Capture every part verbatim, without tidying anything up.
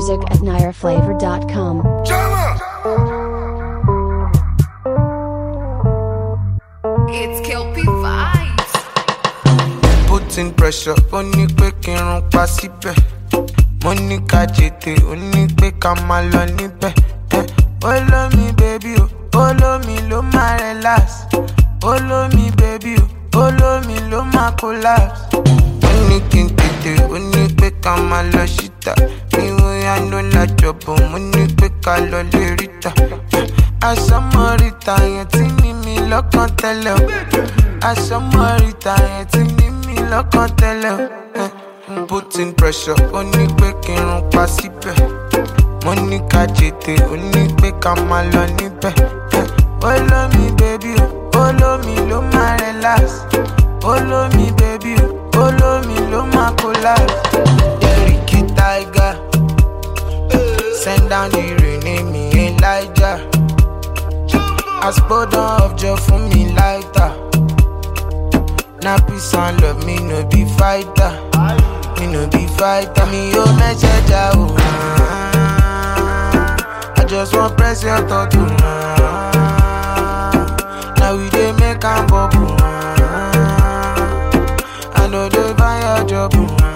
music at naira flavor dot com. It's Kelpie vibes. Putting pressure, only picking on passive. Money kajete, only pick on my lonely bed. Follow me, baby, oh. Follow me, lo my relax. Follow me, baby, oh. Follow me, lo my collapse. Only king tete, only pick on my loshita. Me way I know la job, money pick on lo lirita. Asamorita, yetini mi lokan tele. Asamorita, yetini mi lokan tele. Putting pressure, only picking on passive. Money kajete, only pick on my lonely bed. Follow me, baby, follow me, lo my relax. Follow me, baby, follow me, lo my collapse. Ricky Tiger, send down the rain, name me Elijah. As burden of joy for me lighter. Now peace and love, me no be fighter. Me no be fighter, me yo message out. I just want press your thought to now we dey make am bubble. I know they buy your job.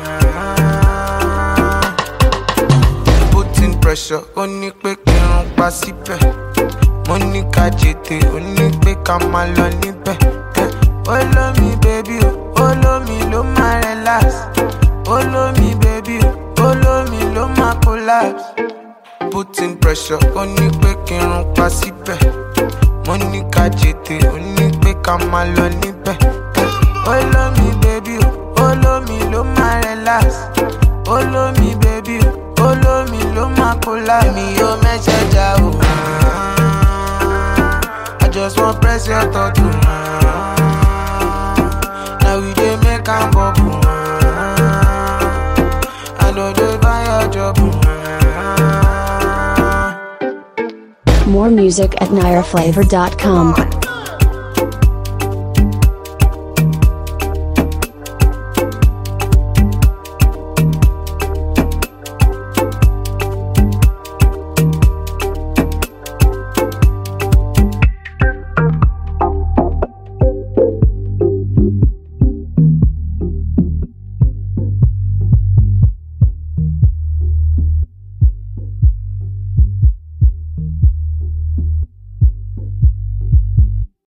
Putting pressure, only quick and passive. Money kajete, only quick and my lonely bed. Follow me, baby, follow me, lo my relax. Follow me, baby, follow me, lo my collapse. Putting pressure, only quick and passive. Money kajete, only quick and my lonely bed. Follow me, baby, follow me, lo my relax. Follow me, baby, follow me, lo my collapse. Me your message out. I just want press your thought to now we dey make am bubble. I know they buy your job. More music at naira flavor dot com.